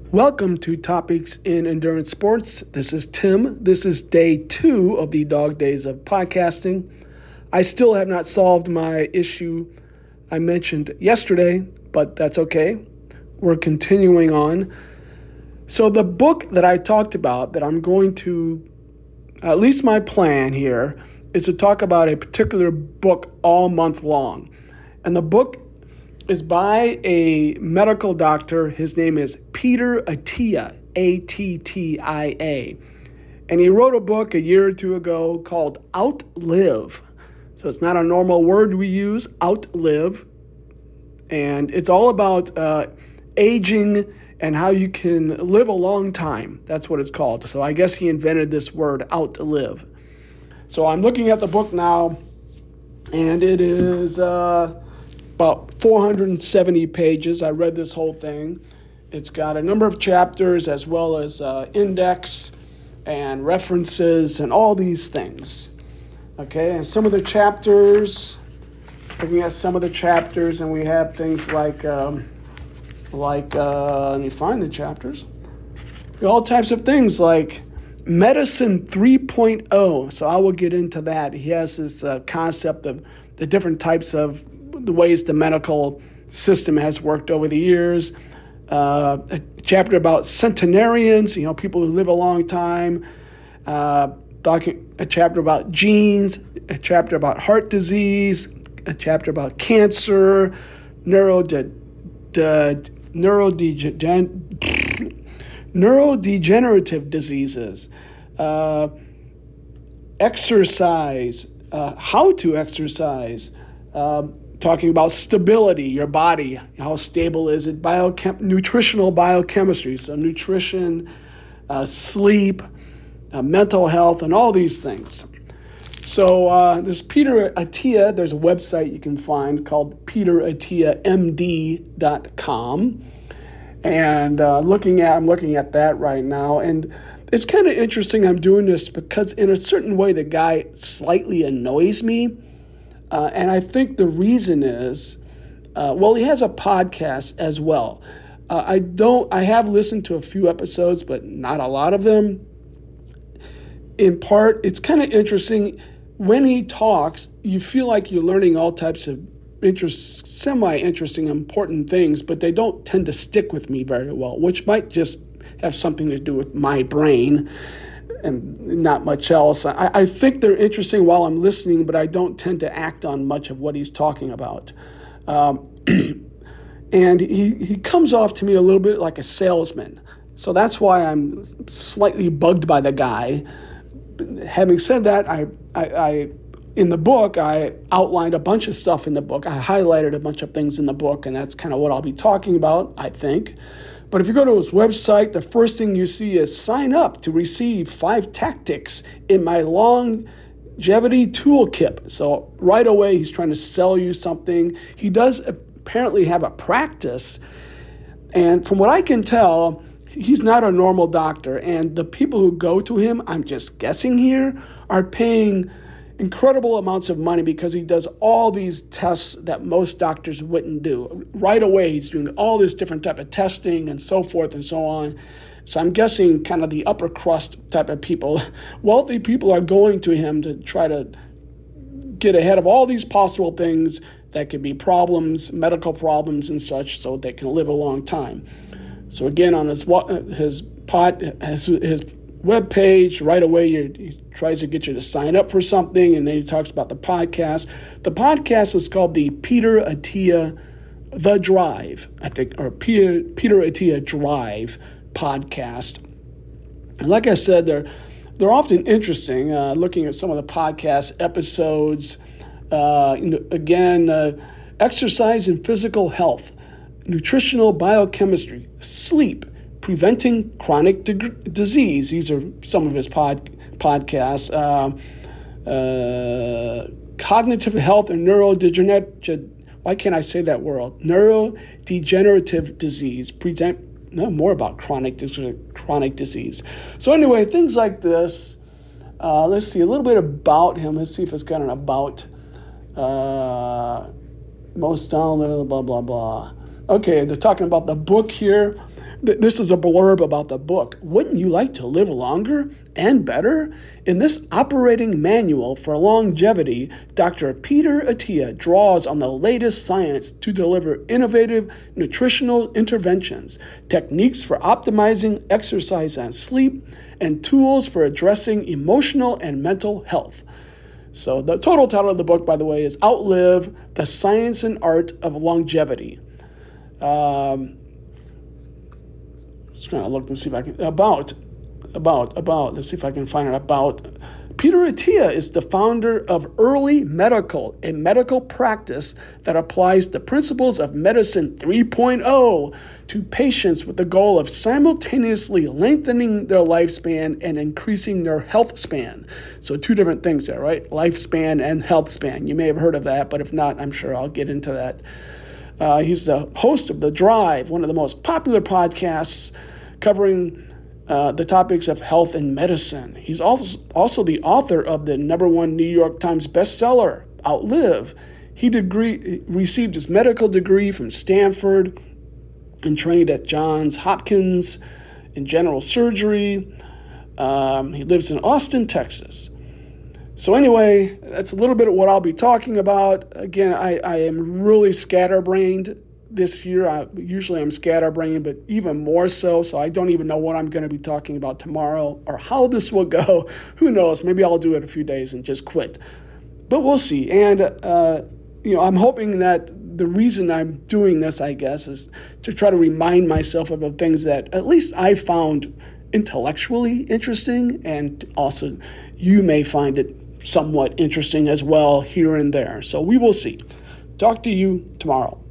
Welcome to Topics in Endurance Sports. This is Tim. This is day 2 of the Dog Days of Podcasting. I still have not solved my issue I mentioned yesterday, but that's okay. We're continuing on. So the book that I talked about that I'm going to, at least my plan here, is to talk about a particular book all month long. And the book is by a medical doctor. His name is Peter Attia, Attia. And he wrote a book a year or two ago called Outlive. So it's not a normal word we use, outlive. And it's all about aging and how you can live a long time. That's what it's called. So I guess he invented this word, outlive. So I'm looking at the book now, and it is about 470 pages. I read this whole thing. It's got a number of chapters as well as index and references and all these things. Okay, and some of the chapters, looking at some of the chapters, and we have things like let me find the chapters. All types of things like Medicine 3.0. So I will get into that. He has this concept of the different types of the ways the medical system has worked over the years. A chapter about centenarians, people who live a long time. A chapter about genes, a chapter about heart disease, a chapter about cancer, neurodegenerative diseases, exercise, how to exercise, talking about stability, your body, how stable is it, nutritional biochemistry, so nutrition, sleep, mental health, and all these things. So this Peter Attia, there's a website you can find called peterattiamd.com, and I'm looking at that right now, and it's kind of interesting I'm doing this because in a certain way the guy slightly annoys me. And I think the reason is, he has a podcast as well. I have listened to a few episodes, but not a lot of them. In part, it's kind of interesting. When he talks, you feel like you're learning all types of semi-interesting, important things, but they don't tend to stick with me very well, which might just have something to do with my brain and not much else. I think they're interesting while I'm listening, but I don't tend to act on much of what he's talking about. And he comes off to me a little bit like a salesman. So that's why I'm slightly bugged by the guy. Having said that, I in the book, I outlined a bunch of stuff in the book. I highlighted a bunch of things in the book, and that's kind of what I'll be talking about, I think. But if you go to his website, the first thing you see is sign up to receive 5 tactics in my longevity toolkit. So right away, he's trying to sell you something. He does apparently have a practice. And from what I can tell, he's not a normal doctor. And the people who go to him, I'm just guessing here, are paying incredible amounts of money because he does all these tests that most doctors wouldn't do. Right away, he's doing all this different type of testing and so forth and so on. So I'm guessing kind of the upper crust type of people, wealthy people are going to him to try to get ahead of all these possible things that could be problems, medical problems and such, so they can live a long time. So again, on his web page, right away he tries to get you to sign up for something, and then he talks about the podcast. The podcast is called the Peter Attia The Drive, I think, or Peter Attia Drive podcast. And like I said, they're often interesting. Looking at some of the podcast episodes, exercise and physical health, nutritional biochemistry, sleep, preventing chronic disease. These are some of his podcasts. Cognitive health and neurodegenerative. Why can't I say that word? Neurodegenerative disease. More about chronic disease. So anyway, things like this. Let's see a little bit about him. Let's see if it's got an about. Most down, blah, blah, blah. Okay, they're talking about the book here. This is a blurb about the book. Wouldn't you like to live longer and better? In this operating manual for longevity, Dr. Peter Attia draws on the latest science to deliver innovative nutritional interventions, techniques for optimizing exercise and sleep, and tools for addressing emotional and mental health. So the total title of the book, by the way, is Outlive: The Science and Art of Longevity. Just going to look and see if I can, let's see if I can find it about. Peter Attia is the founder of Early Medical, a medical practice that applies the principles of Medicine 3.0 to patients with the goal of simultaneously lengthening their lifespan and increasing their health span. So two different things there, right? Lifespan and health span. You may have heard of that, but if not, I'm sure I'll get into that. He's the host of The Drive, one of the most popular podcasts covering the topics of health and medicine. He's also the author of the #1 New York Times bestseller, Outlive. He received his medical degree from Stanford and trained at Johns Hopkins in general surgery. He lives in Austin, Texas. So anyway, that's a little bit of what I'll be talking about. Again, I am really scatterbrained this year. Usually I'm scatterbrained, but even more so I don't even know what I'm going to be talking about tomorrow or how this will go. Who knows? Maybe I'll do it a few days and just quit. But we'll see. And, I'm hoping that the reason I'm doing this, I guess, is to try to remind myself of the things that at least I found intellectually interesting, and also you may find it somewhat interesting as well here and there. So we will see. Talk to you tomorrow.